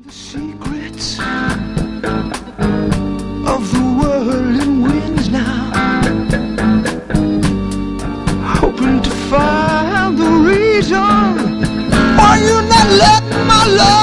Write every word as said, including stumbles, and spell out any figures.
Secrets of the whirling winds now, hoping to find the reason why you're not letting my love